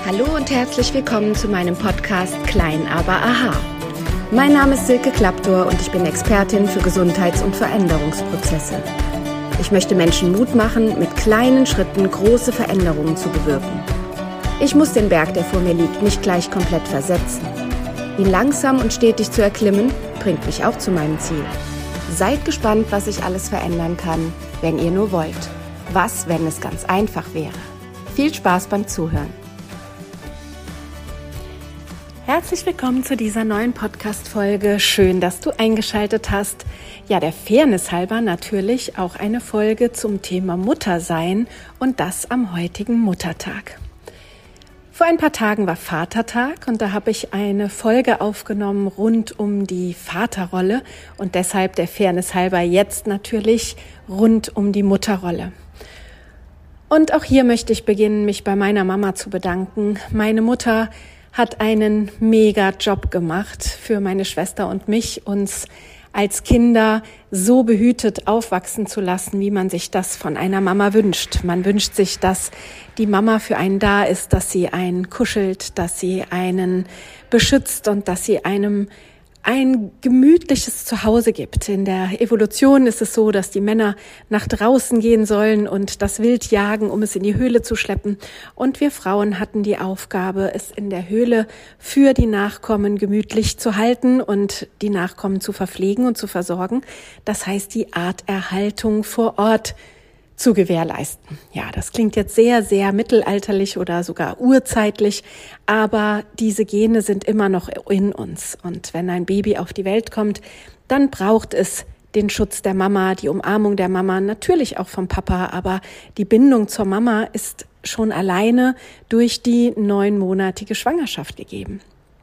Hallo und herzlich willkommen zu meinem Podcast Klein, aber aha. Mein Name ist Silke Klaptor und ich bin Expertin für Gesundheits- und Veränderungsprozesse. Ich möchte Menschen Mut machen, mit kleinen Schritten große Veränderungen zu bewirken. Ich muss den Berg, der vor mir liegt, nicht gleich komplett versetzen. Ihn langsam und stetig zu erklimmen, bringt mich auch zu meinem Ziel. Seid gespannt, was ich alles verändern kann, wenn ihr nur wollt. Was, wenn es ganz einfach wäre? Viel Spaß beim Zuhören. Herzlich willkommen zu dieser neuen Podcast-Folge. Schön, dass du eingeschaltet hast. Ja, der Fairness halber natürlich auch eine Folge zum Thema Muttersein und das am heutigen Muttertag. Vor ein paar Tagen war Vatertag und da habe ich eine Folge aufgenommen rund um die Vaterrolle und deshalb der Fairness halber jetzt natürlich rund um die Mutterrolle. Und auch hier möchte ich beginnen, mich bei meiner Mama zu bedanken. Meine Mutter hat einen mega Job gemacht für meine Schwester und mich, uns als Kinder so behütet aufwachsen zu lassen, wie man sich das von einer Mama wünscht. Man wünscht sich, dass die Mama für einen da ist, dass sie einen kuschelt, dass sie einen beschützt und dass sie einem ein gemütliches Zuhause gibt. In der Evolution ist es so, dass die Männer nach draußen gehen sollen und das Wild jagen, um es in die Höhle zu schleppen. Und wir Frauen hatten die Aufgabe, es in der Höhle für die Nachkommen gemütlich zu halten und die Nachkommen zu verpflegen und zu versorgen. Das heißt, die Arterhaltung vor Ort zu gewährleisten. Ja, das klingt jetzt sehr, sehr mittelalterlich oder sogar urzeitlich, aber diese Gene sind immer noch in uns. Und wenn ein Baby auf die Welt kommt, dann braucht es den Schutz der Mama, die Umarmung der Mama, natürlich auch vom Papa, aber die Bindung zur Mama ist schon alleine durch die 9-monatige Schwangerschaft gegeben.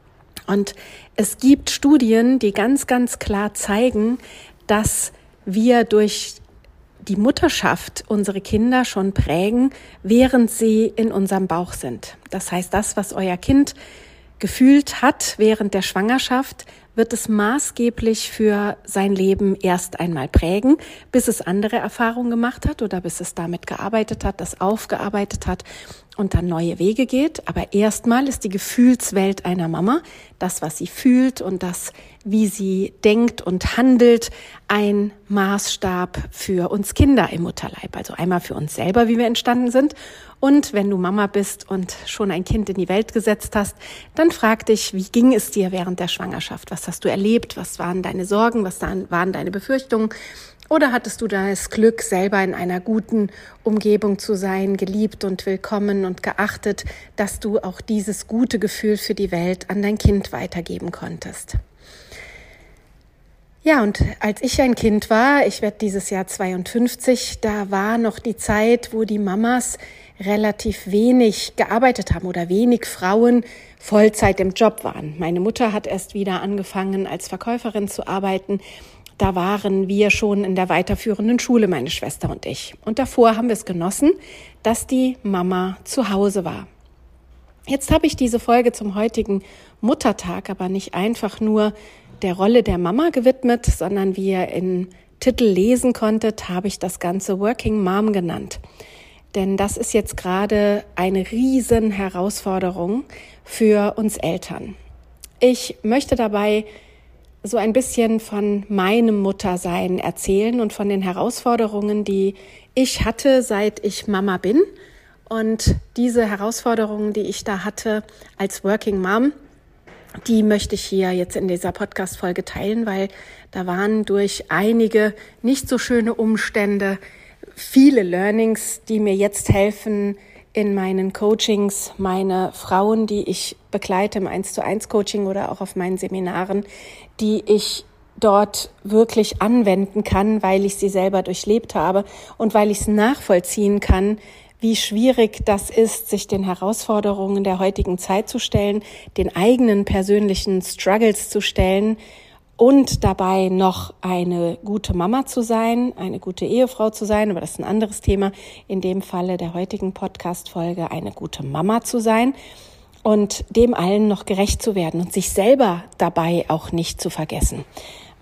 Und es gibt Studien, die ganz, ganz klar zeigen, dass wir durch die Mutterschaft unsere Kinder schon prägen, während sie in unserem Bauch sind. Das heißt, das, was euer Kind gefühlt hat während der Schwangerschaft, wird es maßgeblich für sein Leben erst einmal prägen, bis es andere Erfahrungen gemacht hat oder bis es damit gearbeitet hat, das aufgearbeitet hat und dann neue Wege geht. Aber erstmal ist die Gefühlswelt einer Mama, das, was sie fühlt und das, wie sie denkt und handelt, ein Maßstab für uns Kinder im Mutterleib. Also einmal für uns selber, wie wir entstanden sind. Und wenn du Mama bist und schon ein Kind in die Welt gesetzt hast, dann frag dich, wie ging es dir während der Schwangerschaft? Was hast du erlebt? Was waren deine Sorgen? Was waren deine Befürchtungen? Oder hattest du das Glück, selber in einer guten Umgebung zu sein, geliebt und willkommen und geachtet, dass du auch dieses gute Gefühl für die Welt an dein Kind weitergeben konntest? Ja, und als ich ein Kind war, ich werde dieses Jahr 52, da war noch die Zeit, wo die Mamas relativ wenig gearbeitet haben oder wenig Frauen Vollzeit im Job waren. Meine Mutter hat erst wieder angefangen, als Verkäuferin zu arbeiten. Da waren wir schon in der weiterführenden Schule, meine Schwester und ich. Und davor haben wir es genossen, dass die Mama zu Hause war. Jetzt habe ich diese Folge zum heutigen Muttertag aber nicht einfach nur der Rolle der Mama gewidmet, sondern wie ihr im Titel lesen konntet, habe ich das Ganze Working Mom genannt. Denn das ist jetzt gerade eine riesen Herausforderung für uns Eltern. Ich möchte dabei so ein bisschen von meinem Muttersein erzählen und von den Herausforderungen, die ich hatte, seit ich Mama bin. Und diese Herausforderungen, die ich da hatte als Working Mom, die möchte ich hier jetzt in dieser Podcast-Folge teilen, weil da waren durch einige nicht so schöne Umstände viele Learnings, die mir jetzt helfen, in meinen Coachings meine Frauen, die ich begleite im 1:1 Coaching oder auch auf meinen Seminaren, die ich dort wirklich anwenden kann, weil ich sie selber durchlebt habe und weil ich es nachvollziehen kann, wie schwierig das ist, sich den Herausforderungen der heutigen Zeit zu stellen, den eigenen persönlichen Struggles zu stellen und dabei noch eine gute Mama zu sein, eine gute Ehefrau zu sein, aber das ist ein anderes Thema, in dem Falle der heutigen Podcast-Folge eine gute Mama zu sein und dem allen noch gerecht zu werden und sich selber dabei auch nicht zu vergessen.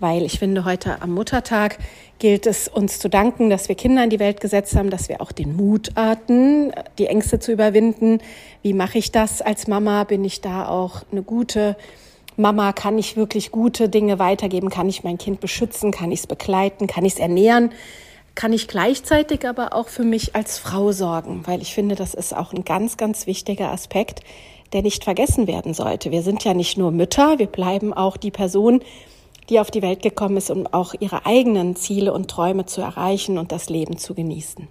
weil ich finde, heute am Muttertag gilt es uns zu danken, dass wir Kinder in die Welt gesetzt haben, dass wir auch den Mut hatten, die Ängste zu überwinden. Wie mache ich das als Mama? Bin ich da auch eine gute Mama? Kann ich wirklich gute Dinge weitergeben? Kann ich mein Kind beschützen? Kann ich es begleiten? Kann ich es ernähren? Kann ich gleichzeitig aber auch für mich als Frau sorgen? Weil ich finde, das ist auch ein ganz, ganz wichtiger Aspekt, der nicht vergessen werden sollte. Wir sind ja nicht nur Mütter, wir bleiben auch die Person, die auf die Welt gekommen ist, um auch ihre eigenen Ziele und Träume zu erreichen und das Leben zu genießen.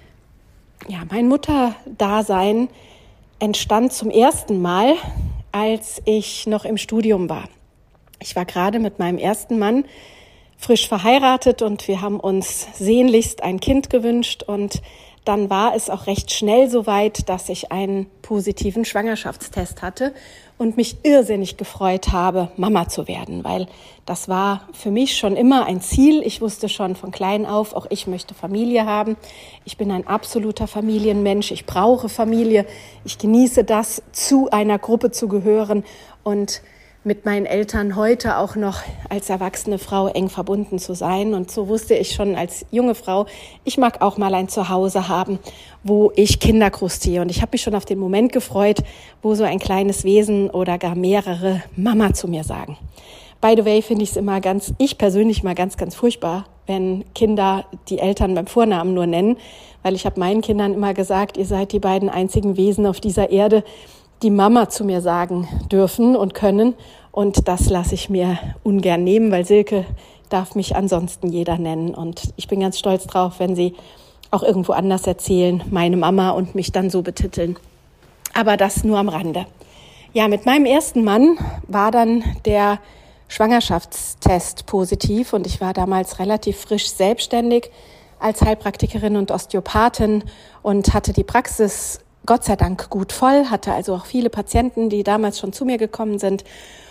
Ja, mein Mutterdasein entstand zum ersten Mal, als ich noch im Studium war. Ich war gerade mit meinem ersten Mann frisch verheiratet und wir haben uns sehnlichst ein Kind gewünscht und dann war es auch recht schnell soweit, dass ich einen positiven Schwangerschaftstest hatte und mich irrsinnig gefreut habe, Mama zu werden, weil das war für mich schon immer ein Ziel. Ich wusste schon von klein auf, auch ich möchte Familie haben. Ich bin ein absoluter Familienmensch. Ich brauche Familie. Ich genieße das, zu einer Gruppe zu gehören und mit meinen Eltern heute auch noch als erwachsene Frau eng verbunden zu sein. Und so wusste ich schon als junge Frau, ich mag auch mal ein Zuhause haben, wo ich Kinder großziehe. Und ich habe mich schon auf den Moment gefreut, wo so ein kleines Wesen oder gar mehrere Mama zu mir sagen. By the way finde ich es immer ich persönlich mal ganz, ganz furchtbar, wenn Kinder die Eltern beim Vornamen nur nennen, weil ich habe meinen Kindern immer gesagt, ihr seid die beiden einzigen Wesen auf dieser Erde, die Mama zu mir sagen dürfen und können. Und das lasse ich mir ungern nehmen, weil Silke darf mich ansonsten jeder nennen. Und ich bin ganz stolz drauf, wenn sie auch irgendwo anders erzählen, meine Mama, und mich dann so betiteln. Aber das nur am Rande. Ja, mit meinem ersten Mann war dann der Schwangerschaftstest positiv und ich war damals relativ frisch selbstständig als Heilpraktikerin und Osteopathin und hatte die Praxis Gott sei Dank gut voll, hatte also auch viele Patienten, die damals schon zu mir gekommen sind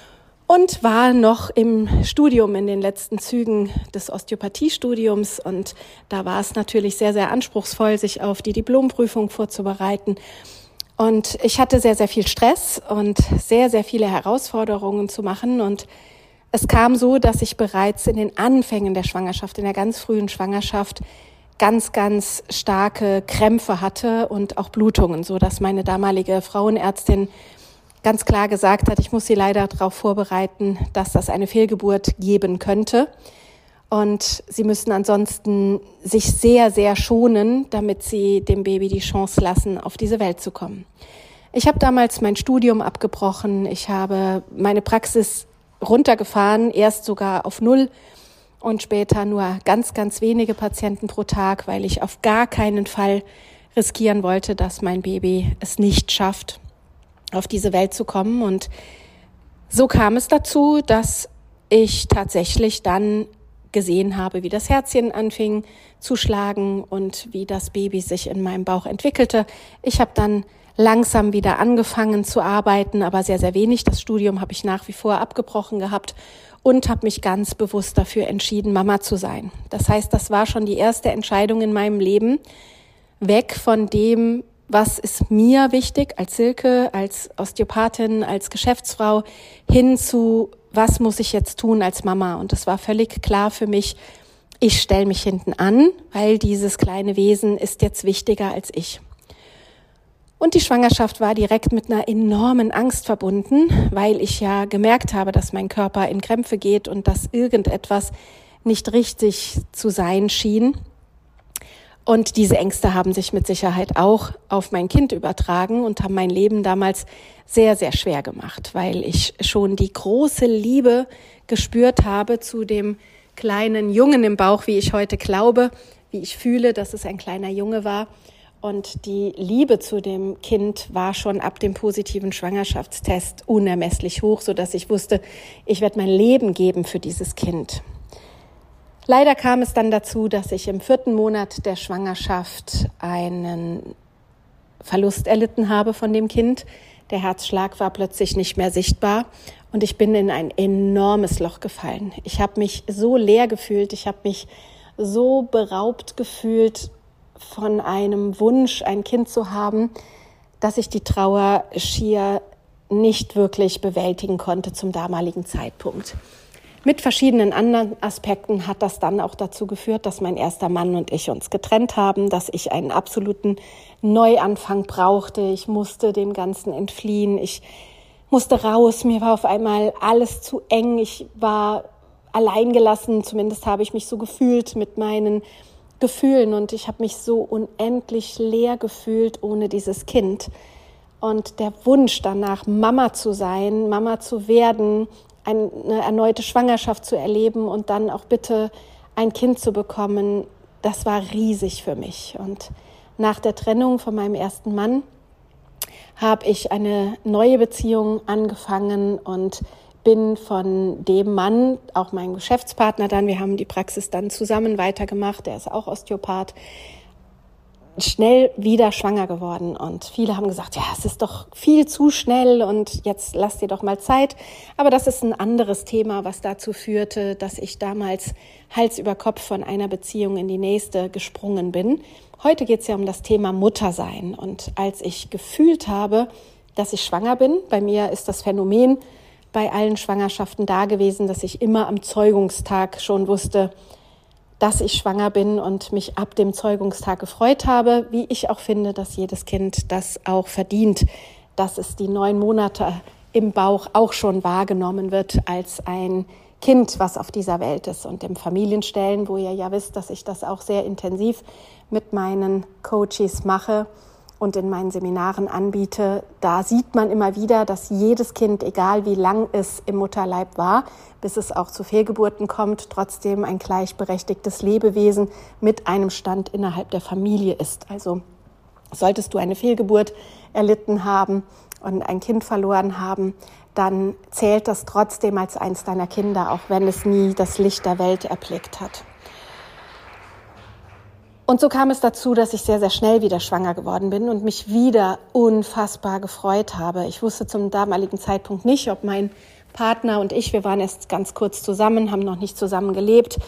und war noch im Studium in den letzten Zügen des Osteopathiestudiums und da war es natürlich sehr, sehr anspruchsvoll, sich auf die Diplomprüfung vorzubereiten. Und ich hatte sehr, sehr viel Stress und sehr, sehr viele Herausforderungen zu machen und es kam so, dass ich bereits in den Anfängen der Schwangerschaft, in der ganz frühen Schwangerschaft, ganz, ganz starke Krämpfe hatte und auch Blutungen, so dass meine damalige Frauenärztin ganz klar gesagt hat, ich muss sie leider darauf vorbereiten, dass das eine Fehlgeburt geben könnte. Und sie müssen ansonsten sich sehr, sehr schonen, damit sie dem Baby die Chance lassen, auf diese Welt zu kommen. Ich habe damals mein Studium abgebrochen, ich habe meine Praxis runtergefahren, erst sogar auf 0 und später nur ganz, ganz wenige Patienten pro Tag, weil ich auf gar keinen Fall riskieren wollte, dass mein Baby es nicht schafft, auf diese Welt zu kommen. Und so kam es dazu, dass ich tatsächlich dann gesehen habe, wie das Herzchen anfing zu schlagen und wie das Baby sich in meinem Bauch entwickelte. Ich habe dann langsam wieder angefangen zu arbeiten, aber sehr, sehr wenig. Das Studium habe ich nach wie vor abgebrochen gehabt und habe mich ganz bewusst dafür entschieden, Mama zu sein. Das heißt, das war schon die erste Entscheidung in meinem Leben, weg von dem, was ist mir wichtig als Silke, als Osteopathin, als Geschäftsfrau, hin zu, was muss ich jetzt tun als Mama? Und es war völlig klar für mich, ich stelle mich hinten an, weil dieses kleine Wesen ist jetzt wichtiger als ich. Und die Schwangerschaft war direkt mit einer enormen Angst verbunden, weil ich ja gemerkt habe, dass mein Körper in Krämpfe geht und dass irgendetwas nicht richtig zu sein schien. Und diese Ängste haben sich mit Sicherheit auch auf mein Kind übertragen und haben mein Leben damals sehr, sehr schwer gemacht, weil ich schon die große Liebe gespürt habe zu dem kleinen Jungen im Bauch, wie ich heute glaube, wie ich fühle, dass es ein kleiner Junge war. Und die Liebe zu dem Kind war schon ab dem positiven Schwangerschaftstest unermesslich hoch, sodass ich wusste, ich werde mein Leben geben für dieses Kind. Leider kam es dann dazu, dass ich im 4. Monat der Schwangerschaft einen Verlust erlitten habe von dem Kind. Der Herzschlag war plötzlich nicht mehr sichtbar und ich bin in ein enormes Loch gefallen. Ich habe mich so leer gefühlt, ich habe mich so beraubt gefühlt von einem Wunsch, ein Kind zu haben, dass ich die Trauer schier nicht wirklich bewältigen konnte zum damaligen Zeitpunkt. mit verschiedenen anderen Aspekten hat das dann auch dazu geführt, dass mein erster Mann und ich uns getrennt haben, dass ich einen absoluten Neuanfang brauchte. Ich musste dem Ganzen entfliehen. Ich musste raus. Mir war auf einmal alles zu eng. Ich war alleingelassen. Zumindest habe ich mich so gefühlt mit meinen Gefühlen. Und ich habe mich so unendlich leer gefühlt ohne dieses Kind. Und der Wunsch danach, Mama zu sein, Mama zu werden, eine erneute Schwangerschaft zu erleben und dann auch bitte ein Kind zu bekommen, das war riesig für mich. Und nach der Trennung von meinem ersten Mann habe ich eine neue Beziehung angefangen und bin von dem Mann, auch mein Geschäftspartner dann, wir haben die Praxis dann zusammen weitergemacht, der ist auch Osteopath, schnell wieder schwanger geworden. Und viele haben gesagt, ja, es ist doch viel zu schnell und jetzt lass dir doch mal Zeit. Aber das ist ein anderes Thema, was dazu führte, dass ich damals Hals über Kopf von einer Beziehung in die nächste gesprungen bin. Heute geht es ja um das Thema Muttersein. Und als ich gefühlt habe, dass ich schwanger bin, bei mir ist das Phänomen bei allen Schwangerschaften da gewesen, dass ich immer am Zeugungstag schon wusste, dass ich schwanger bin und mich ab dem Zeugungstag gefreut habe, wie ich auch finde, dass jedes Kind das auch verdient, dass es die 9 Monate im Bauch auch schon wahrgenommen wird als ein Kind, was auf dieser Welt ist. Und im Familienstellen, wo ihr ja wisst, dass ich das auch sehr intensiv mit meinen Coaches mache und in meinen Seminaren anbiete, da sieht man immer wieder, dass jedes Kind, egal wie lang es im Mutterleib war, bis es auch zu Fehlgeburten kommt, trotzdem ein gleichberechtigtes Lebewesen mit einem Stand innerhalb der Familie ist. Also solltest du eine Fehlgeburt erlitten haben und ein Kind verloren haben, dann zählt das trotzdem als eins deiner Kinder, auch wenn es nie das Licht der Welt erblickt hat. Und so kam es dazu, dass ich sehr, sehr schnell wieder schwanger geworden bin und mich wieder unfassbar gefreut habe. Ich wusste zum damaligen Zeitpunkt nicht, ob mein Partner und ich, wir waren erst ganz kurz zusammen, haben noch nicht zusammen gelebt.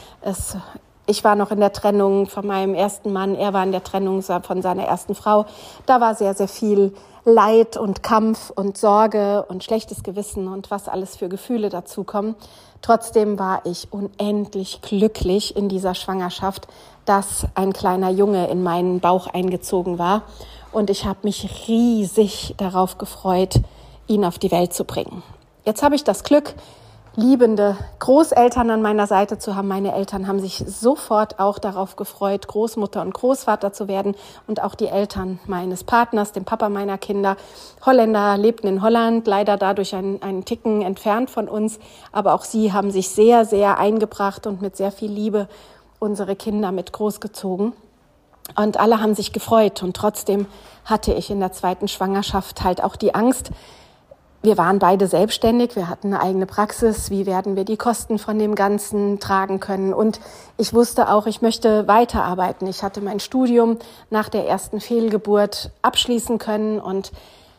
Ich war noch in der Trennung von meinem ersten Mann, er war in der Trennung von seiner ersten Frau. Da war sehr, sehr viel Leid und Kampf und Sorge und schlechtes Gewissen und was alles für Gefühle dazukommen. Trotzdem war ich unendlich glücklich in dieser Schwangerschaft, dass ein kleiner Junge in meinen Bauch eingezogen war. Und ich habe mich riesig darauf gefreut, ihn auf die Welt zu bringen. Jetzt habe ich das Glück, liebende Großeltern an meiner Seite zu haben. Meine Eltern haben sich sofort auch darauf gefreut, Großmutter und Großvater zu werden. Und auch die Eltern meines Partners, dem Papa meiner Kinder. Holländer, lebten in Holland, leider dadurch einen Ticken entfernt von uns. Aber auch sie haben sich sehr, sehr eingebracht und mit sehr viel Liebe unsere Kinder mit großgezogen. Und alle haben sich gefreut. Und trotzdem hatte ich in der zweiten Schwangerschaft halt auch die Angst. Wir waren beide selbstständig, wir hatten eine eigene Praxis. Wie werden wir die Kosten von dem Ganzen tragen können? Und ich wusste auch, ich möchte weiterarbeiten. Ich hatte mein Studium nach der ersten Fehlgeburt abschließen können und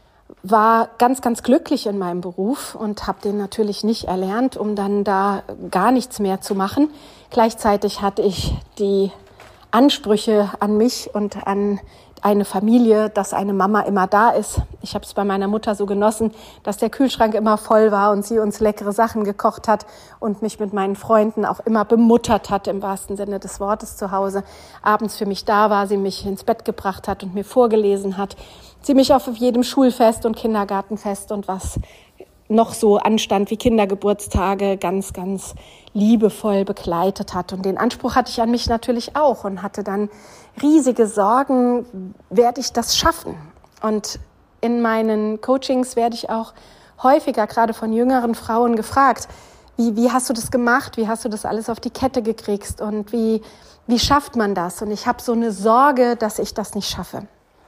war ganz, ganz glücklich in meinem Beruf und habe den natürlich nicht erlernt, um dann da gar nichts mehr zu machen. Gleichzeitig hatte ich die Ansprüche an mich und an eine Familie, dass eine Mama immer da ist. Ich habe es bei meiner Mutter so genossen, dass der Kühlschrank immer voll war und sie uns leckere Sachen gekocht hat und mich mit meinen Freunden auch immer bemuttert hat, im wahrsten Sinne des Wortes zu Hause. Abends für mich da war, sie mich ins Bett gebracht hat und mir vorgelesen hat. Sie mich auf jedem Schulfest und Kindergartenfest und was noch so anstand wie Kindergeburtstage ganz, ganz liebevoll begleitet hat. Und den Anspruch hatte ich an mich natürlich auch und hatte dann riesige Sorgen, werde ich das schaffen? Und in meinen Coachings werde ich auch häufiger, gerade von jüngeren Frauen, gefragt, wie hast du das gemacht? Wie hast du das alles auf die Kette gekriegt? Und wie schafft man das? Und ich habe so eine Sorge, dass ich das nicht schaffe.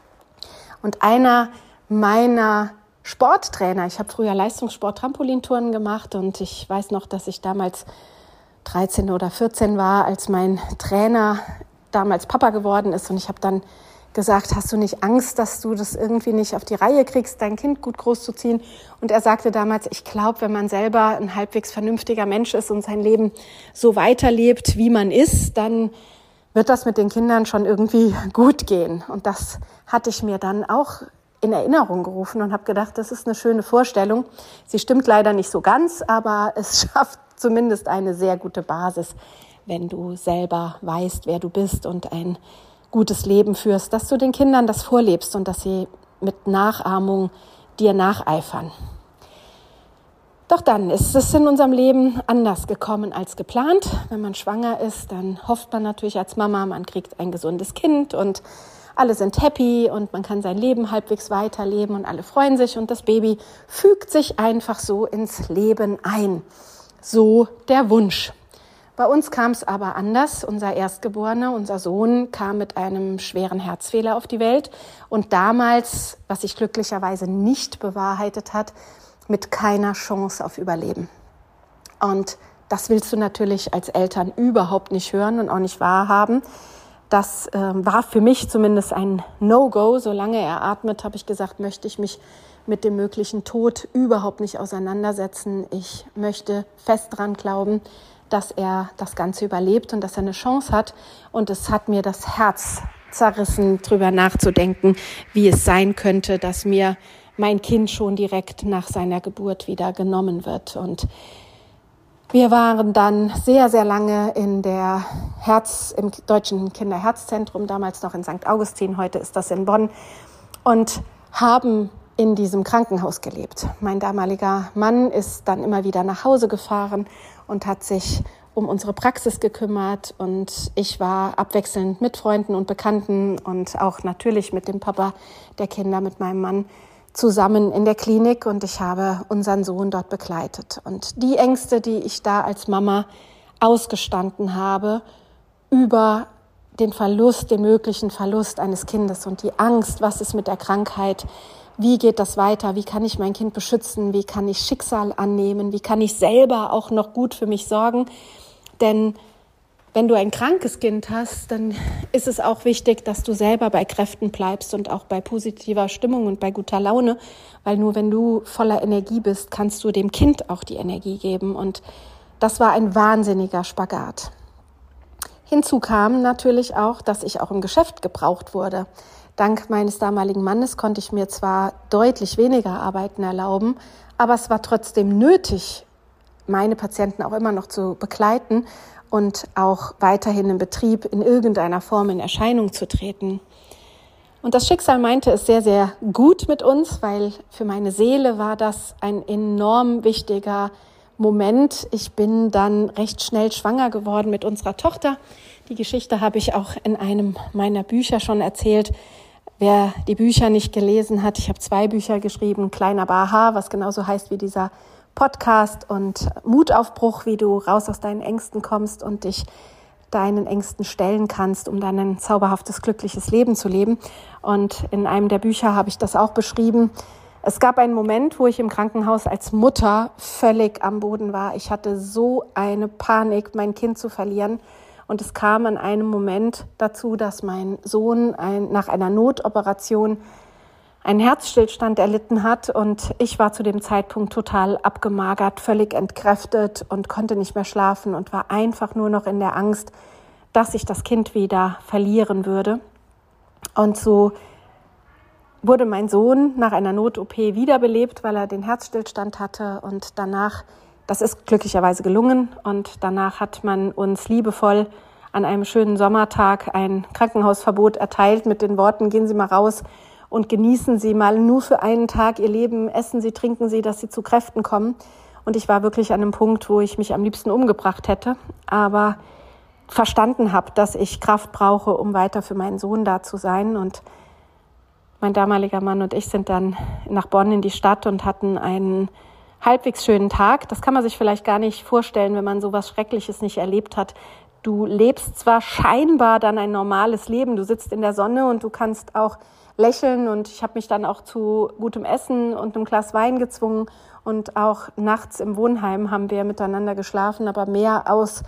Und einer meiner Sporttrainer, ich habe früher Leistungssport, Trampolinturnen gemacht und ich weiß noch, dass ich damals 13 oder 14 war, als mein Trainer damals Papa geworden ist und ich habe dann gesagt, hast du nicht Angst, dass du das irgendwie nicht auf die Reihe kriegst, dein Kind gut großzuziehen? Und er sagte damals, ich glaube, wenn man selber ein halbwegs vernünftiger Mensch ist und sein Leben so weiterlebt, wie man ist, dann wird das mit den Kindern schon irgendwie gut gehen. Und das hatte ich mir dann auch in Erinnerung gerufen und habe gedacht, das ist eine schöne Vorstellung. Sie stimmt leider nicht so ganz, aber es schafft zumindest eine sehr gute Basis, wenn du selber weißt, wer du bist und ein gutes Leben führst, dass du den Kindern das vorlebst und dass sie mit Nachahmung dir nacheifern. Doch dann ist es in unserem Leben anders gekommen als geplant. Wenn man schwanger ist, dann hofft man natürlich als Mama, man kriegt ein gesundes Kind und alle sind happy und man kann sein Leben halbwegs weiterleben und alle freuen sich und das Baby fügt sich einfach so ins Leben ein. So der Wunsch. Bei uns kam es aber anders. Unser Erstgeborener, unser Sohn, kam mit einem schweren Herzfehler auf die Welt und damals, was sich glücklicherweise nicht bewahrheitet hat, mit keiner Chance auf Überleben. Und das willst du natürlich als Eltern überhaupt nicht hören und auch nicht wahrhaben. Das war für mich zumindest ein No-Go. Solange er atmet, habe ich gesagt, möchte ich mich mit dem möglichen Tod überhaupt nicht auseinandersetzen. Ich möchte fest dran glauben, dass er das Ganze überlebt und dass er eine Chance hat. Und es hat mir das Herz zerrissen, drüber nachzudenken, wie es sein könnte, dass mir mein Kind schon direkt nach seiner Geburt wieder genommen wird. Und wir waren dann sehr, sehr lange im Deutschen Kinderherzzentrum, damals noch in St. Augustin, heute ist das in Bonn, und haben in diesem Krankenhaus gelebt. Mein damaliger Mann ist dann immer wieder nach Hause gefahren und hat sich um unsere Praxis gekümmert und ich war abwechselnd mit Freunden und Bekannten und auch natürlich mit dem Papa der Kinder, mit meinem Mann, zusammen in der Klinik und ich habe unseren Sohn dort begleitet. Und die Ängste, die ich da als Mama ausgestanden habe über den Verlust, den möglichen Verlust eines Kindes und die Angst, was ist mit der Krankheit, wie geht das weiter, wie kann ich mein Kind beschützen, wie kann ich Schicksal annehmen, wie kann ich selber auch noch gut für mich sorgen, denn wenn du ein krankes Kind hast, dann ist es auch wichtig, dass du selber bei Kräften bleibst und auch bei positiver Stimmung und bei guter Laune, weil nur wenn du voller Energie bist, kannst du dem Kind auch die Energie geben und das war ein wahnsinniger Spagat. Hinzu kam natürlich auch, dass ich auch im Geschäft gebraucht wurde. Dank meines damaligen Mannes konnte ich mir zwar deutlich weniger Arbeiten erlauben, aber es war trotzdem nötig, meine Patienten auch immer noch zu begleiten und auch weiterhin im Betrieb in irgendeiner Form in Erscheinung zu treten. Und das Schicksal meinte es sehr, sehr gut mit uns, weil für meine Seele war das ein enorm wichtiger Moment. Ich bin dann recht schnell schwanger geworden mit unserer Tochter. Die Geschichte habe ich auch in einem meiner Bücher schon erzählt. Wer die Bücher nicht gelesen hat, ich habe 2 Bücher geschrieben, Kleiner Baha, was genauso heißt wie dieser Podcast, und Mutaufbruch, wie du raus aus deinen Ängsten kommst und dich deinen Ängsten stellen kannst, um dann ein zauberhaftes, glückliches Leben zu leben. Und in einem der Bücher habe ich das auch beschrieben. Es gab einen Moment, wo ich im Krankenhaus als Mutter völlig am Boden war. Ich hatte so eine Panik, mein Kind zu verlieren. Und es kam an einem Moment dazu, dass mein Sohn nach einer Notoperation einen Herzstillstand erlitten hat und ich war zu dem Zeitpunkt total abgemagert, völlig entkräftet und konnte nicht mehr schlafen und war einfach nur noch in der Angst, dass ich das Kind wieder verlieren würde. Und so wurde mein Sohn nach einer Not-OP wiederbelebt, weil er den Herzstillstand hatte und danach, das ist glücklicherweise gelungen und danach hat man uns liebevoll an einem schönen Sommertag ein Krankenhausverbot erteilt mit den Worten, gehen Sie mal raus und genießen Sie mal nur für einen Tag Ihr Leben, essen Sie, trinken Sie, dass Sie zu Kräften kommen. Und ich war wirklich an einem Punkt, wo ich mich am liebsten umgebracht hätte, aber verstanden habe, dass ich Kraft brauche, um weiter für meinen Sohn da zu sein. Und mein damaliger Mann und ich sind dann nach Bonn in die Stadt und hatten einen halbwegs schönen Tag. Das kann man sich vielleicht gar nicht vorstellen, wenn man sowas Schreckliches nicht erlebt hat. Du lebst zwar scheinbar dann ein normales Leben, du sitzt in der Sonne und du kannst auch lächeln und ich habe mich dann auch zu gutem Essen und einem Glas Wein gezwungen und auch nachts im Wohnheim haben wir miteinander geschlafen, aber mehr aus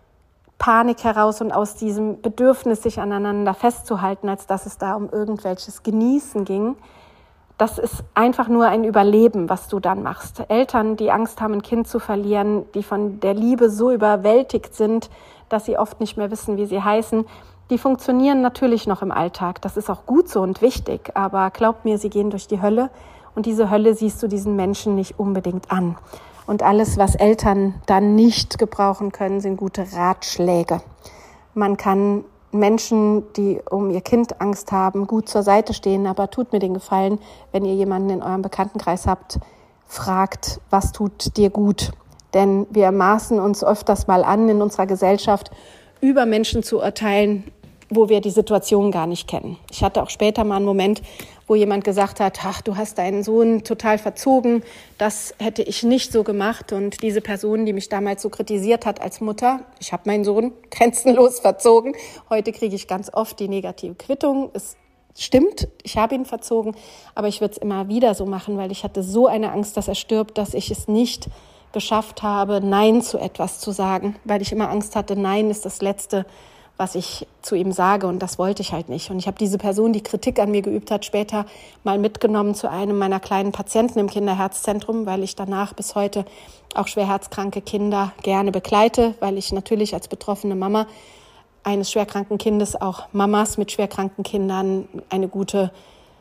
Panik heraus und aus diesem Bedürfnis, sich aneinander festzuhalten, als dass es da um irgendwelches Genießen ging. Das ist einfach nur ein Überleben, was du dann machst. Eltern, die Angst haben, ein Kind zu verlieren, die von der Liebe so überwältigt sind, dass sie oft nicht mehr wissen, wie sie heißen, Die funktionieren natürlich noch im Alltag. Das ist auch gut so und wichtig. Aber glaubt mir, sie gehen durch die Hölle. Und diese Hölle siehst du diesen Menschen nicht unbedingt an. Und alles, was Eltern dann nicht gebrauchen können, sind gute Ratschläge. Man kann Menschen, die um ihr Kind Angst haben, gut zur Seite stehen. Aber tut mir den Gefallen, wenn ihr jemanden in eurem Bekanntenkreis habt, fragt, was tut dir gut? Denn wir maßen uns öfters mal an, in unserer Gesellschaft über Menschen zu urteilen, wo wir die Situation gar nicht kennen. Ich hatte auch später mal einen Moment, wo jemand gesagt hat, ach, du hast deinen Sohn total verzogen, das hätte ich nicht so gemacht. Und diese Person, die mich damals so kritisiert hat als Mutter, ich habe meinen Sohn grenzenlos verzogen. Heute kriege ich ganz oft die negative Quittung. Es stimmt, ich habe ihn verzogen, aber ich würde es immer wieder so machen, weil ich hatte so eine Angst, dass er stirbt, dass ich es nicht geschafft habe, Nein zu etwas zu sagen, weil ich immer Angst hatte, Nein ist das Letzte, was ich zu ihm sage, und das wollte ich halt nicht. Und ich habe diese Person, die Kritik an mir geübt hat, später mal mitgenommen zu einem meiner kleinen Patienten im Kinderherzzentrum, weil ich danach bis heute auch schwerherzkranke Kinder gerne begleite, weil ich natürlich als betroffene Mama eines schwerkranken Kindes auch Mamas mit schwerkranken Kindern ein guter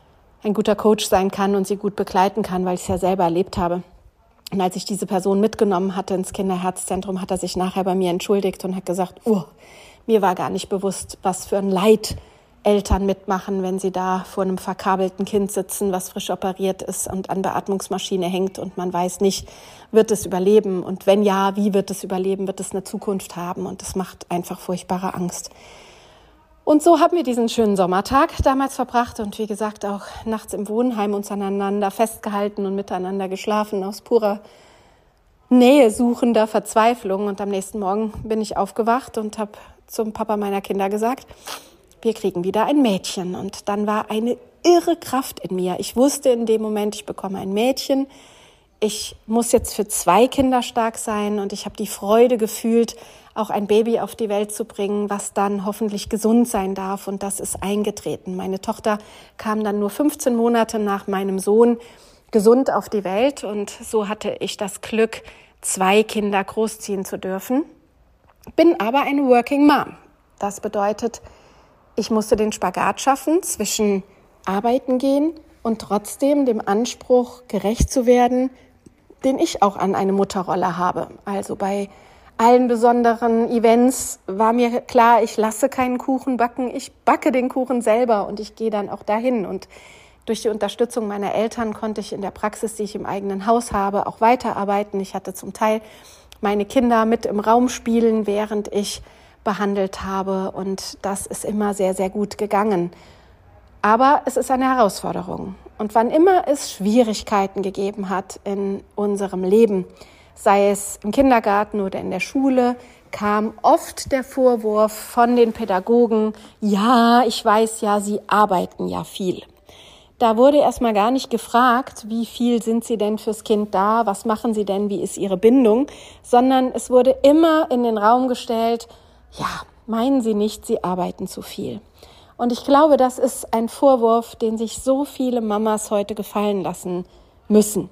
Coach sein kann und sie gut begleiten kann, weil ich es ja selber erlebt habe. Und als ich diese Person mitgenommen hatte ins Kinderherzzentrum, hat er sich nachher bei mir entschuldigt und hat gesagt, mir war gar nicht bewusst, was für ein Leid Eltern mitmachen, wenn sie da vor einem verkabelten Kind sitzen, was frisch operiert ist und an Beatmungsmaschine hängt und man weiß nicht, wird es überleben? Und wenn ja, wie wird es überleben? Wird es eine Zukunft haben? Und das macht einfach furchtbare Angst. Und so haben wir diesen schönen Sommertag damals verbracht und wie gesagt auch nachts im Wohnheim uns aneinander festgehalten und miteinander geschlafen aus purer Nähe suchender Verzweiflung. Und am nächsten Morgen bin ich aufgewacht und habe zum Papa meiner Kinder gesagt, wir kriegen wieder ein Mädchen. Und dann war eine irre Kraft in mir. Ich wusste in dem Moment, ich bekomme ein Mädchen. Ich muss jetzt für 2 Kinder stark sein und ich habe die Freude gefühlt, auch ein Baby auf die Welt zu bringen, was dann hoffentlich gesund sein darf. Und das ist eingetreten. Meine Tochter kam dann nur 15 Monate nach meinem Sohn gesund auf die Welt. Und so hatte ich das Glück, 2 Kinder großziehen zu dürfen. Bin aber eine Working Mom. Das bedeutet, ich musste den Spagat schaffen zwischen arbeiten gehen und trotzdem dem Anspruch gerecht zu werden, den ich auch an eine Mutterrolle habe. Also bei allen besonderen Events war mir klar, ich lasse keinen Kuchen backen, ich backe den Kuchen selber und ich gehe dann auch dahin. Und durch die Unterstützung meiner Eltern konnte ich in der Praxis, die ich im eigenen Haus habe, auch weiterarbeiten. Ich hatte zum Teil meine Kinder mit im Raum spielen, während ich behandelt habe. Und das ist immer sehr, sehr gut gegangen. Aber es ist eine Herausforderung. Und wann immer es Schwierigkeiten gegeben hat in unserem Leben, sei es im Kindergarten oder in der Schule, kam oft der Vorwurf von den Pädagogen, ja, ich weiß ja, Sie arbeiten ja viel. Da wurde erstmal gar nicht gefragt, wie viel sind Sie denn fürs Kind da, was machen Sie denn, wie ist Ihre Bindung, sondern es wurde immer in den Raum gestellt, ja, meinen Sie nicht, Sie arbeiten zu viel. Und ich glaube, das ist ein Vorwurf, den sich so viele Mamas heute gefallen lassen müssen.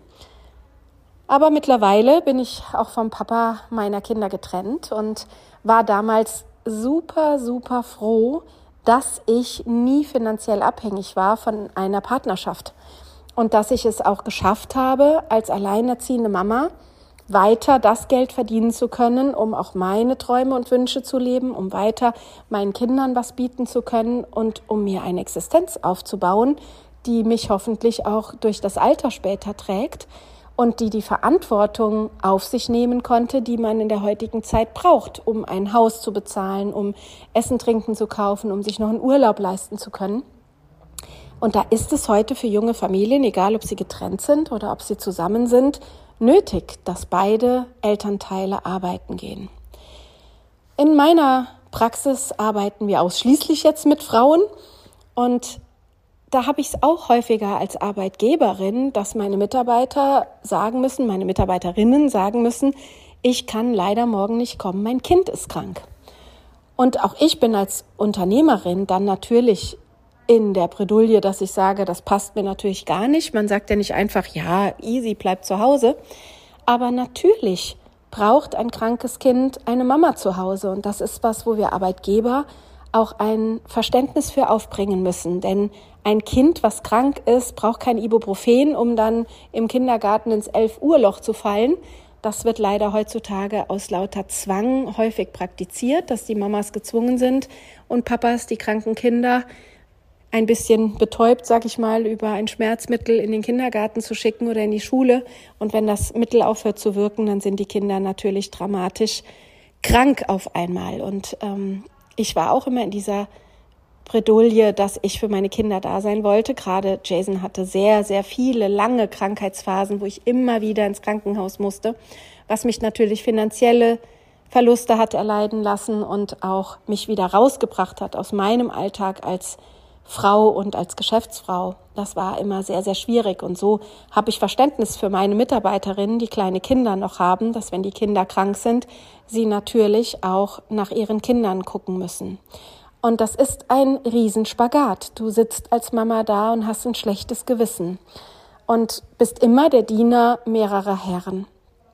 Aber mittlerweile bin ich auch vom Papa meiner Kinder getrennt und war damals super, super froh, dass ich nie finanziell abhängig war von einer Partnerschaft und dass ich es auch geschafft habe, als alleinerziehende Mama weiter das Geld verdienen zu können, um auch meine Träume und Wünsche zu leben, um weiter meinen Kindern was bieten zu können und um mir eine Existenz aufzubauen, die mich hoffentlich auch durch das Alter später trägt und die Verantwortung auf sich nehmen konnte, die man in der heutigen Zeit braucht, um ein Haus zu bezahlen, um Essen, Trinken zu kaufen, um sich noch einen Urlaub leisten zu können. Und da ist es heute für junge Familien, egal ob sie getrennt sind oder ob sie zusammen sind, nötig, dass beide Elternteile arbeiten gehen. In meiner Praxis arbeiten wir ausschließlich jetzt mit Frauen und da habe ich es auch häufiger als Arbeitgeberin, dass meine Mitarbeiterinnen sagen müssen, ich kann leider morgen nicht kommen, mein Kind ist krank. Und auch ich bin als Unternehmerin dann natürlich in der Bredouille, dass ich sage, das passt mir natürlich gar nicht. Man sagt ja nicht einfach, ja, easy, bleib zu Hause. Aber natürlich braucht ein krankes Kind eine Mama zu Hause. Und das ist was, wo wir Arbeitgeber auch ein Verständnis für aufbringen müssen. Denn ein Kind, was krank ist, braucht kein Ibuprofen, um dann im Kindergarten ins 11-Uhr-Loch zu fallen. Das wird leider heutzutage aus lauter Zwang häufig praktiziert, dass die Mamas gezwungen sind und Papas die kranken Kinder ein bisschen betäubt, sag ich mal, über ein Schmerzmittel in den Kindergarten zu schicken oder in die Schule. Und wenn das Mittel aufhört zu wirken, dann sind die Kinder natürlich dramatisch krank auf einmal. Und ich war auch immer in dieser Bredouille, dass ich für meine Kinder da sein wollte. Gerade Jason hatte sehr, sehr viele lange Krankheitsphasen, wo ich immer wieder ins Krankenhaus musste, was mich natürlich finanzielle Verluste hat erleiden lassen und auch mich wieder rausgebracht hat aus meinem Alltag als Frau und als Geschäftsfrau. Das war immer sehr, sehr schwierig. Und so habe ich Verständnis für meine Mitarbeiterinnen, die kleine Kinder noch haben, dass wenn die Kinder krank sind, sie natürlich auch nach ihren Kindern gucken müssen. Und das ist ein Riesenspagat. Du sitzt als Mama da und hast ein schlechtes Gewissen und bist immer der Diener mehrerer Herren.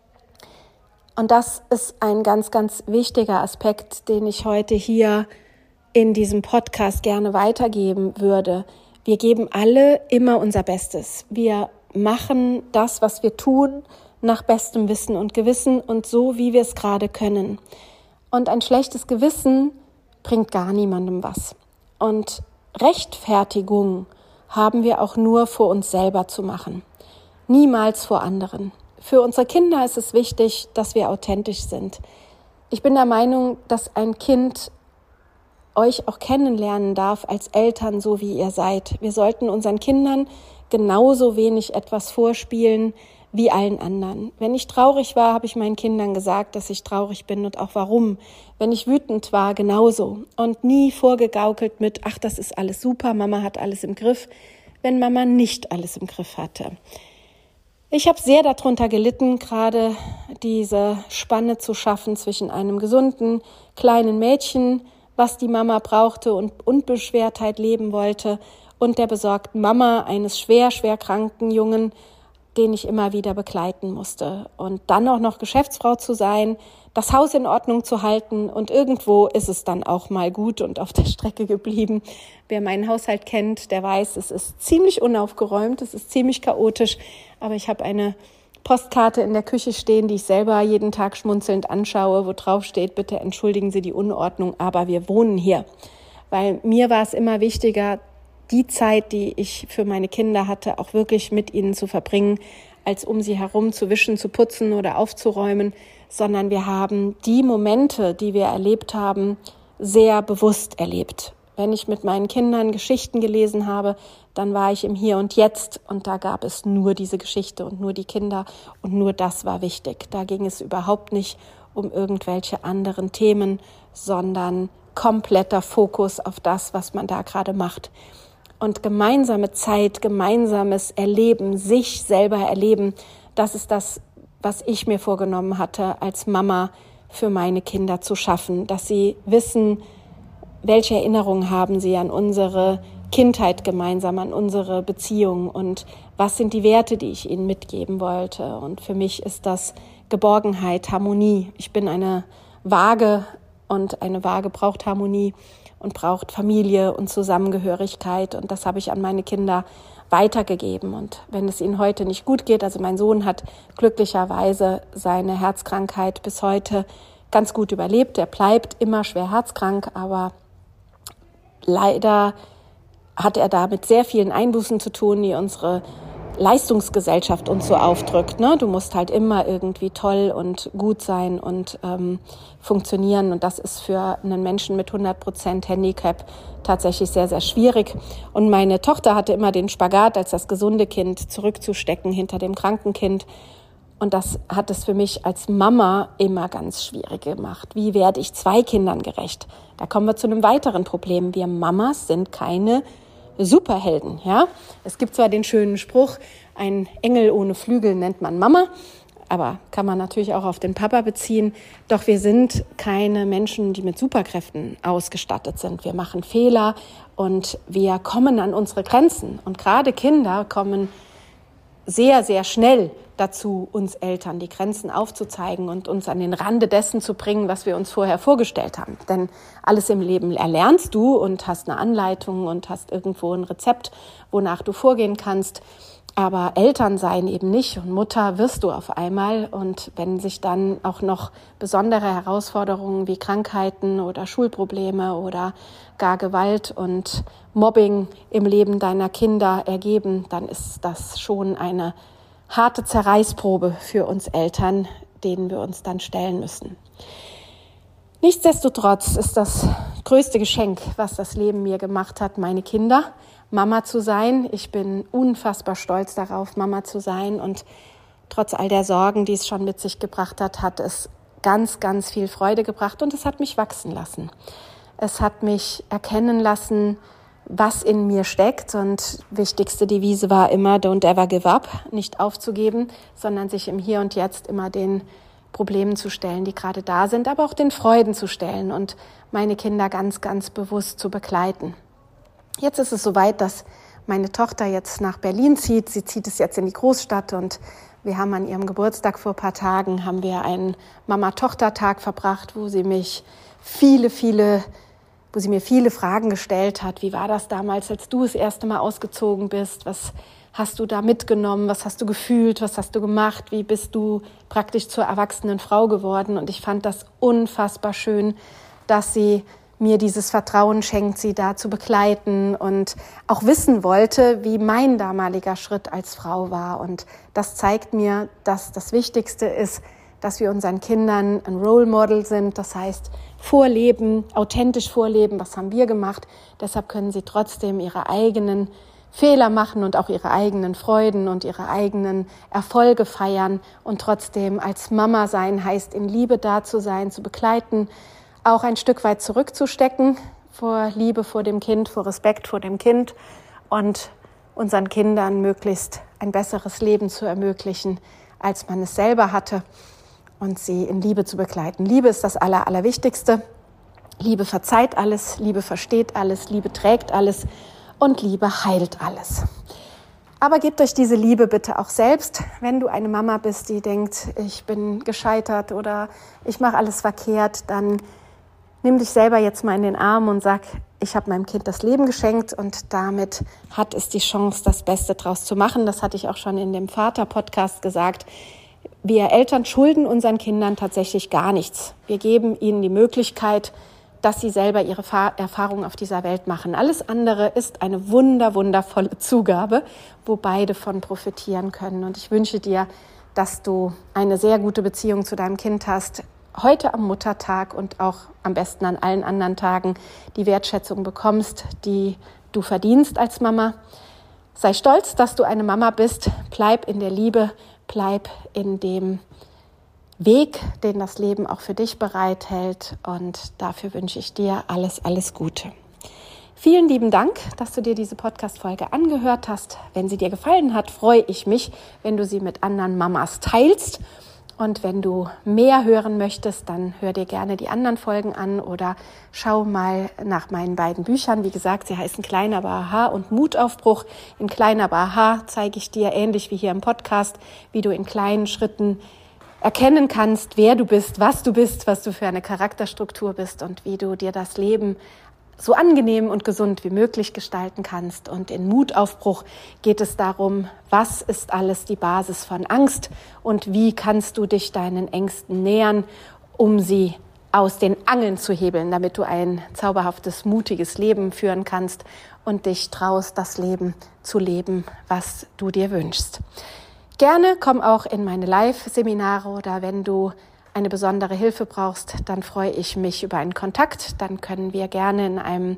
Und das ist ein ganz, ganz wichtiger Aspekt, den ich heute hier in diesem Podcast gerne weitergeben würde. Wir geben alle immer unser Bestes. Wir machen das, was wir tun, nach bestem Wissen und Gewissen und so, wie wir es gerade können. Und ein schlechtes Gewissen bringt gar niemandem was. Und Rechtfertigung haben wir auch nur vor uns selber zu machen. Niemals vor anderen. Für unsere Kinder ist es wichtig, dass wir authentisch sind. Ich bin der Meinung, dass ein Kind euch auch kennenlernen darf als Eltern, so wie ihr seid. Wir sollten unseren Kindern genauso wenig etwas vorspielen wie allen anderen. Wenn ich traurig war, habe ich meinen Kindern gesagt, dass ich traurig bin und auch warum. Wenn ich wütend war, genauso. Und nie vorgegaukelt mit, ach, das ist alles super, Mama hat alles im Griff, wenn Mama nicht alles im Griff hatte. Ich habe sehr darunter gelitten, gerade diese Spanne zu schaffen zwischen einem gesunden, kleinen Mädchen, was die Mama brauchte und Unbeschwertheit leben wollte, und der besorgten Mama eines schwer kranken Jungen, den ich immer wieder begleiten musste. Und dann auch noch Geschäftsfrau zu sein, das Haus in Ordnung zu halten, und irgendwo ist es dann auch mal gut und auf der Strecke geblieben. Wer meinen Haushalt kennt, der weiß, es ist ziemlich unaufgeräumt, es ist ziemlich chaotisch, aber ich habe eine Postkarte in der Küche stehen, die ich selber jeden Tag schmunzelnd anschaue, wo drauf steht, bitte entschuldigen Sie die Unordnung, aber wir wohnen hier. Weil mir war es immer wichtiger, die Zeit, die ich für meine Kinder hatte, auch wirklich mit ihnen zu verbringen, als um sie herum zu wischen, zu putzen oder aufzuräumen, sondern wir haben die Momente, die wir erlebt haben, sehr bewusst erlebt. Wenn ich mit meinen Kindern Geschichten gelesen habe, dann war ich im Hier und Jetzt und da gab es nur diese Geschichte und nur die Kinder und nur das war wichtig. Da ging es überhaupt nicht um irgendwelche anderen Themen, sondern kompletter Fokus auf das, was man da gerade macht. Und gemeinsame Zeit, gemeinsames Erleben, sich selber erleben, das ist das, was ich mir vorgenommen hatte, als Mama für meine Kinder zu schaffen, dass sie wissen, welche Erinnerungen haben sie an unsere Kindheit gemeinsam, an unsere Beziehung und was sind die Werte, die ich ihnen mitgeben wollte. Und für mich ist das Geborgenheit, Harmonie. Ich bin eine Waage und eine Waage braucht Harmonie und braucht Familie und Zusammengehörigkeit. Und das habe ich an meine Kinder weitergegeben. Und wenn es ihnen heute nicht gut geht, also mein Sohn hat glücklicherweise seine Herzkrankheit bis heute ganz gut überlebt. Er bleibt immer schwer herzkrank, aber leider hat er da mit sehr vielen Einbußen zu tun, die unsere Leistungsgesellschaft uns so aufdrückt. Ne? Du musst halt immer irgendwie toll und gut sein und funktionieren. Und das ist für einen Menschen mit 100% Handicap tatsächlich sehr, sehr schwierig. Und meine Tochter hatte immer den Spagat, als das gesunde Kind zurückzustecken hinter dem kranken Kind. Und das hat es für mich als Mama immer ganz schwierig gemacht. Wie werde ich 2 Kindern gerecht? Da kommen wir zu einem weiteren Problem. Wir Mamas sind keine Superhelden, ja. Es gibt zwar den schönen Spruch, ein Engel ohne Flügel nennt man Mama, aber kann man natürlich auch auf den Papa beziehen. Doch wir sind keine Menschen, die mit Superkräften ausgestattet sind. Wir machen Fehler und wir kommen an unsere Grenzen. Und gerade Kinder kommen sehr, sehr schnell dazu, uns Eltern die Grenzen aufzuzeigen und uns an den Rande dessen zu bringen, was wir uns vorher vorgestellt haben. Denn alles im Leben erlernst du und hast eine Anleitung und hast irgendwo ein Rezept, wonach du vorgehen kannst. Aber Eltern sein eben nicht und Mutter wirst du auf einmal. Und wenn sich dann auch noch besondere Herausforderungen wie Krankheiten oder Schulprobleme oder gar Gewalt und Mobbing im Leben deiner Kinder ergeben, dann ist das schon eine harte Zerreißprobe für uns Eltern, denen wir uns dann stellen müssen. Nichtsdestotrotz ist das größte Geschenk, was das Leben mir gemacht hat, meine Kinder, Mama zu sein. Ich bin unfassbar stolz darauf, Mama zu sein. Und trotz all der Sorgen, die es schon mit sich gebracht hat, hat es ganz, ganz viel Freude gebracht und es hat mich wachsen lassen. Es hat mich erkennen lassen, was in mir steckt. Und wichtigste Devise war immer, don't ever give up, nicht aufzugeben, sondern sich im Hier und Jetzt immer den Problemen zu stellen, die gerade da sind, aber auch den Freuden zu stellen und meine Kinder ganz, ganz bewusst zu begleiten. Jetzt ist es soweit, dass meine Tochter jetzt nach Berlin zieht. Sie zieht es jetzt in die Großstadt und wir haben an ihrem Geburtstag vor ein paar Tagen einen Mama-Tochter-Tag verbracht, wo sie mir viele Fragen gestellt hat. Wie war das damals, als du das erste Mal ausgezogen bist? Was hast du da mitgenommen? Was hast du gefühlt? Was hast du gemacht? Wie bist du praktisch zur erwachsenen Frau geworden? Und ich fand das unfassbar schön, dass sie mir dieses Vertrauen schenkt, sie da zu begleiten und auch wissen wollte, wie mein damaliger Schritt als Frau war. Und das zeigt mir, dass das Wichtigste ist, dass wir unseren Kindern ein Role Model sind. Das heißt, vorleben, authentisch vorleben, was haben wir gemacht. Deshalb können sie trotzdem ihre eigenen Fehler machen und auch ihre eigenen Freuden und ihre eigenen Erfolge feiern. Und trotzdem als Mama sein heißt, in Liebe da zu sein, zu begleiten, auch ein Stück weit zurückzustecken vor Liebe vor dem Kind, vor Respekt vor dem Kind und unseren Kindern möglichst ein besseres Leben zu ermöglichen, als man es selber hatte und sie in Liebe zu begleiten. Liebe ist das Allerwichtigste. Liebe verzeiht alles, Liebe versteht alles, Liebe trägt alles und Liebe heilt alles. Aber gebt euch diese Liebe bitte auch selbst, wenn du eine Mama bist, die denkt, ich bin gescheitert oder ich mache alles verkehrt, dann nimm dich selber jetzt mal in den Arm und sag, ich habe meinem Kind das Leben geschenkt und damit hat es die Chance, das Beste draus zu machen. Das hatte ich auch schon in dem Vater-Podcast gesagt. Wir Eltern schulden unseren Kindern tatsächlich gar nichts. Wir geben ihnen die Möglichkeit, dass sie selber ihre Erfahrungen auf dieser Welt machen. Alles andere ist eine wundervolle Zugabe, wo beide von profitieren können. Und ich wünsche dir, dass du eine sehr gute Beziehung zu deinem Kind hast, heute am Muttertag und auch am besten an allen anderen Tagen die Wertschätzung bekommst, die du verdienst als Mama. Sei stolz, dass du eine Mama bist. Bleib in der Liebe, bleib in dem Weg, den das Leben auch für dich bereithält. Und dafür wünsche ich dir alles Gute. Vielen lieben Dank, dass du dir diese Podcast-Folge angehört hast. Wenn sie dir gefallen hat, freue ich mich, wenn du sie mit anderen Mamas teilst. Und wenn du mehr hören möchtest, dann hör dir gerne die anderen Folgen an oder schau mal nach meinen beiden Büchern. Wie gesagt, sie heißen Klein aber aha und Mutaufbruch. In Klein aber aha zeige ich dir, ähnlich wie hier im Podcast, wie du in kleinen Schritten erkennen kannst, wer du bist, was du für eine Charakterstruktur bist und wie du dir das Leben so angenehm und gesund wie möglich gestalten kannst. Und in Mutaufbruch geht es darum, was ist alles die Basis von Angst und wie kannst du dich deinen Ängsten nähern, um sie aus den Angeln zu hebeln, damit du ein zauberhaftes, mutiges Leben führen kannst und dich traust, das Leben zu leben, was du dir wünschst. Gerne komm auch in meine Live-Seminare oder wenn du eine besondere Hilfe brauchst, dann freue ich mich über einen Kontakt. Dann können wir gerne in einem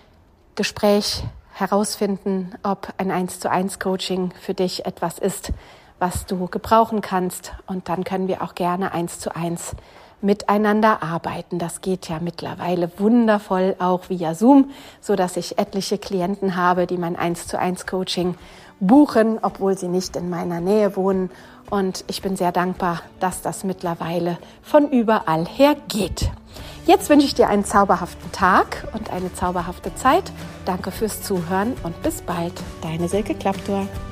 Gespräch herausfinden, ob ein 1:1 Coaching für dich etwas ist, was du gebrauchen kannst. Und dann können wir auch gerne 1:1 miteinander arbeiten. Das geht ja mittlerweile wundervoll auch via Zoom, so dass ich etliche Klienten habe, die mein 1:1 Coaching buchen, obwohl sie nicht in meiner Nähe wohnen. Und ich bin sehr dankbar, dass das mittlerweile von überall her geht. Jetzt wünsche ich dir einen zauberhaften Tag und eine zauberhafte Zeit. Danke fürs Zuhören und bis bald. Deine Silke Klaptor.